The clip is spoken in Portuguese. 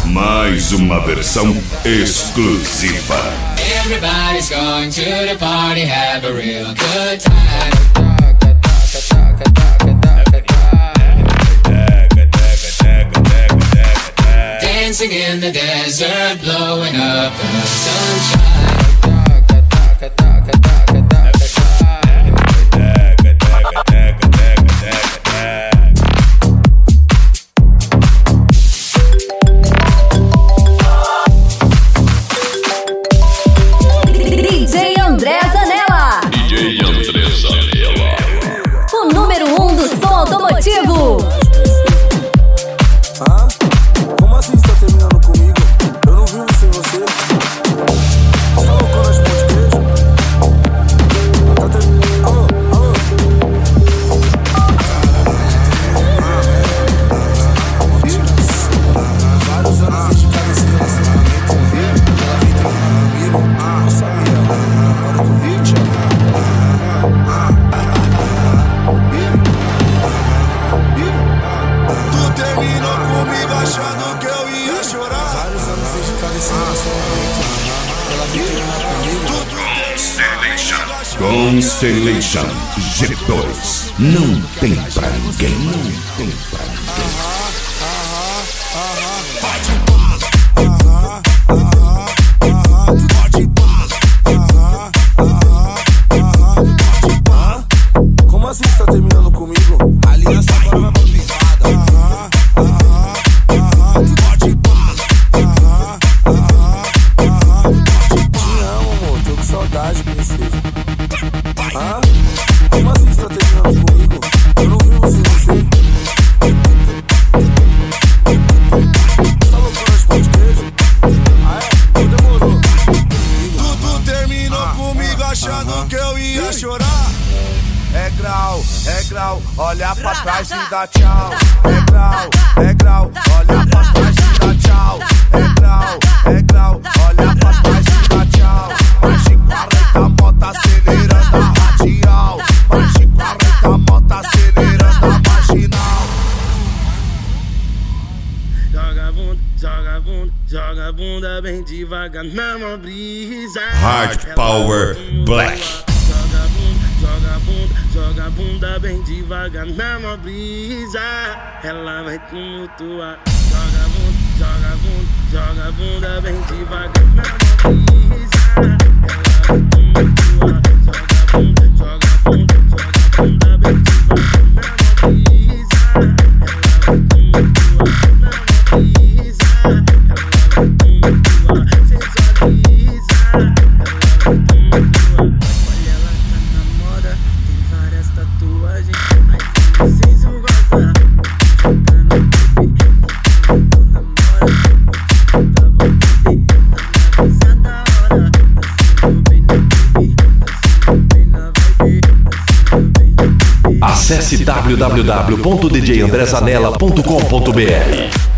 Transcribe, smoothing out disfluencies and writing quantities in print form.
Mais uma versão exclusiva. Everybody's going to the party, have a real good time. Dancing in the desert, blowing up the sunshine. DJ André Zanella. DJ André Zanella. O número 1 do som automotivo. Como assim você tá terminando comigo? Eu não vivo sem você. Você tá loucando as pães de queijo? Tá terminando. Alô? Vários anos dedicados a esse relacionamento. Ela vem terminar comigo. Não sabia. Agora que eu vi, tia. Tu terminou comigo achando que eu ia chorar. Vários anos dedicados a esse relacionamento. Ela vem terminar comigo. Constellation G2. Não tem pra ninguém. Não tem pra ninguém. Como assim você tá terminando comigo? Aliança agora vai pra privada. Te amo, amor, tô com saudade, princesa. Como assim você tá terminando comigo? Eu não vivo sem você. Tá loucura de pão de queijo? Então demorou. Tu terminou comigo achando que eu ia chorar. É grau, olha pra trás e dá tchau. É grau, olha pra trás e dá tchau. É grau, olha pra trás e dá tchau. Mais de 40 moto acelerando a radial. Mais de 40 moto acelerando a marginal. Joga a bunda bem devagar na mão brisa. Hard Power Black. Joga a bunda bem devagar na mó brisa. Ela vai tumultuar. Joga a bunda bem devagar na mó brisa. Ela vai tumultuar. Joga a bunda bem devagar na mó brisa. Ela vai tumultuar na mó brisa. Ela vai tumultuar, sensualiza. Ela vai tumultuar. Olha, ela tá na moda, tem várias tatuagens. Aí vocês vão gozar. Jogando bebê, não namora. Tava bebê, na brisa da hora. Dançando bem na bebê, dançando bem na vibe, dançando bem na bebê. Acesse www.djandrezanella.com.br.